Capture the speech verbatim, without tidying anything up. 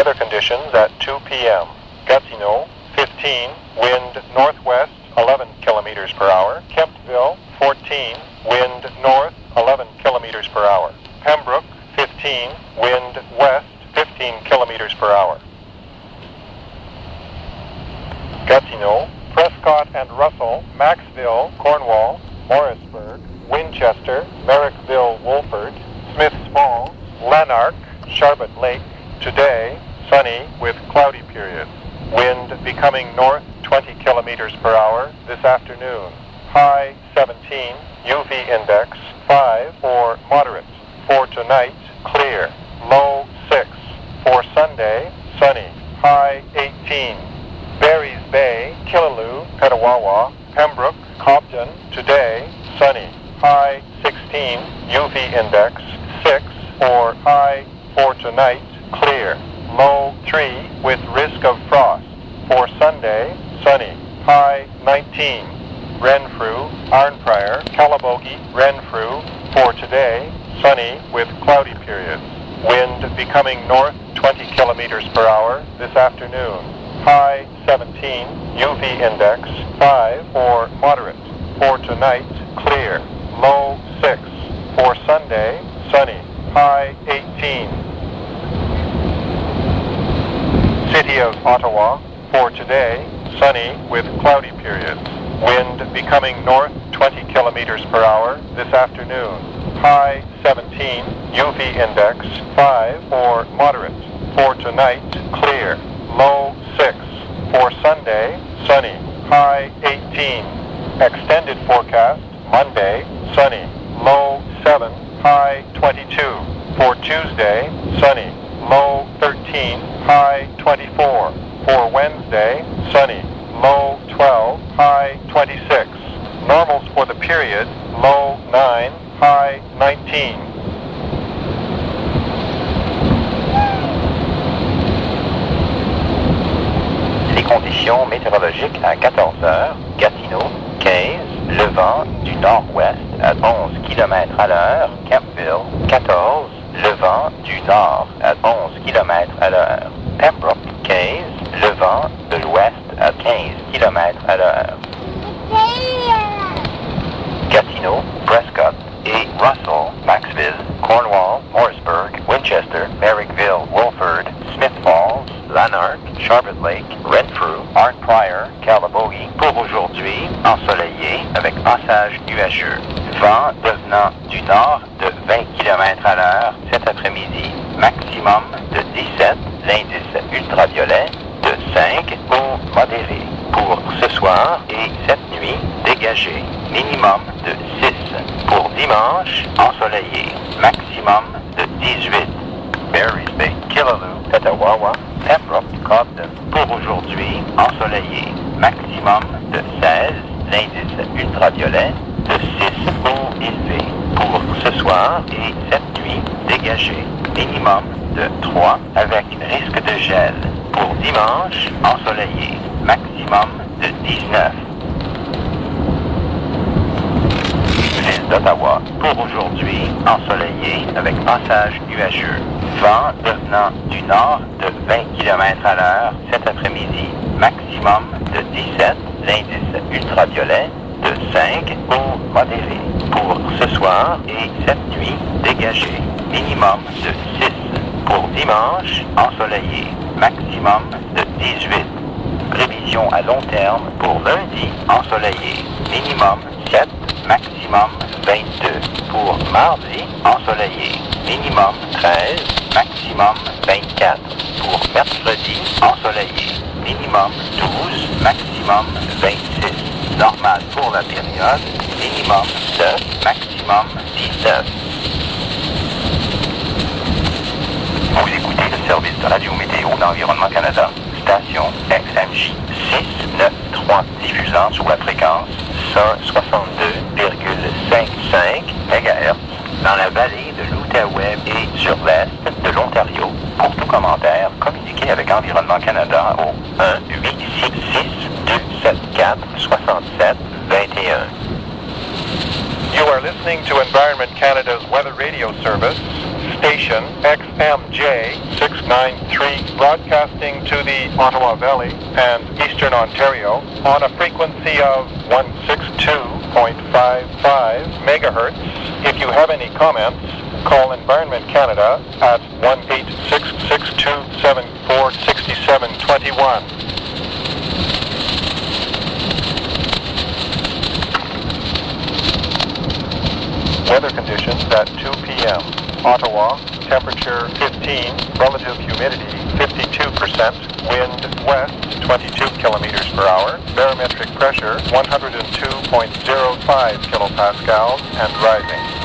Weather conditions at two p.m. Gatineau, fifteen, wind northwest, eleven kilometers per hour. Kemptville, fourteen, wind north, eleven kilometers per hour. Pembroke, fifteen, wind west, fifteen kilometers per hour. Gatineau, Prescott and Russell, Maxville, Cornwall, Morrisburg, Winchester, Merrickville, Wolford, Smiths Falls, Lanark, Charbot Lake. Today, sunny with cloudy periods. Wind becoming north twenty kilometers per hour this afternoon. High seventeen, U V index five or moderate. For tonight, clear. Low six. For Sunday, sunny. High eighteen. Berries Bay, Killaloe, Petawawa, Pembroke, Cobden. Today, sunny. High sixteen, U V index six or high. For tonight, clear. Low three with risk of frost. For Sunday, sunny. High nineteen. Renfrew, Arnprior, Calabogie, Renfrew. For today, sunny with cloudy periods. Wind becoming north twenty kilometers per hour this afternoon. High seventeen, U V index five or moderate. For tonight, clear. Low six. For Sunday, sunny. High eighteen. City of Ottawa, for today, sunny with cloudy periods. Wind becoming north twenty kilometers per hour this afternoon. High seventeen, U V index five or moderate. For tonight, clear. Low six. For Sunday, sunny. High eighteen. Extended forecast, Monday, sunny. Low seven. High twenty-two. For Tuesday, sunny. Low thirteen, high twenty-four. For Wednesday, sunny. Low twelve, high twenty-six. Normals for the period, low nine, high nineteen. Les conditions météorologiques à quatorze heures, Gatineau, quinze, le vent du nord-ouest à onze kilomètres à l'heure, Kemptville, quatorze, le vent du nord à onze kilomètres à l'heure. Pembroke, quinze, le vent de l'ouest à quinze kilomètres à l'heure. Gatineau, Prescott et Russell, Maxville, Cornwall, Morrisburg, Winchester, Merrickville, Wolford, Smith Falls, Lanark, Charbot Lake, Renfrew, Arnprior, Calabogie. Pour aujourd'hui, ensoleillé avec passage nuageux. Vent devenant du nord de vingt kilomètres à l'heure cet après-midi. Maximum de dix-sept, l'indice ultraviolet de cinq ou modéré. Pour ce soir et cette nuit, dégagé. Minimum de six. Pour dimanche, ensoleillé. Maximum de dix-huit. Berries Bay, Killaloe, Petawawa, Pembroke, Cobden. Pour aujourd'hui, ensoleillé. Maximum de seize. L'indice ultraviolet de six ou élevé. Pour ce soir et cette nuit, dégagé. Minimum de trois avec risque de gel. Pour dimanche, ensoleillé. Maximum de dix-neuf. Ville d'Ottawa. Pour aujourd'hui, ensoleillé avec passage nuageux. Vent devenant du nord de vingt kilomètres à l'heure cet après-midi. Maximum de dix-sept. L'indice ultraviolet de cinq ou modéré. Pour ce soir et cette nuit, dégagé. Minimum de six. Pour dimanche, ensoleillé. Maximum de dix-huit. Prévision à long terme pour lundi, ensoleillé. Minimum sept. Maximum vingt-deux. Pour mardi, ensoleillé. Minimum treize. Maximum vingt-quatre. Pour mercredi, ensoleillé. Minimum douze. Maximum vingt-six. Normal pour la période. Minimum neuf. Maximum dix-neuf. Vous écoutez le service de radio météo d'Environnement Canada. Station X M J six neuf trois, diffusant sur la fréquence cent soixante-deux virgule cinquante-cinq mégahertz dans la vallée de l'Outaouais et sur l'est de l'Ontario. Pour tout commentaire, communiquez avec Environnement Canada au un huit six six deux sept quatre soixante-sept vingt et un. You are listening to Environment Canada's weather radio service. station X M J six ninety-three, broadcasting to the Ottawa Valley and Eastern Ontario on a frequency of one sixty-two point five five megahertz. If you have any comments, call Environment Canada at one eight six six two seven four six seven two one. Weather conditions at two p.m. Ottawa, temperature fifteen, relative humidity fifty-two percent, wind west twenty-two kilometers per hour, barometric pressure one hundred two point zero five kilopascals and rising.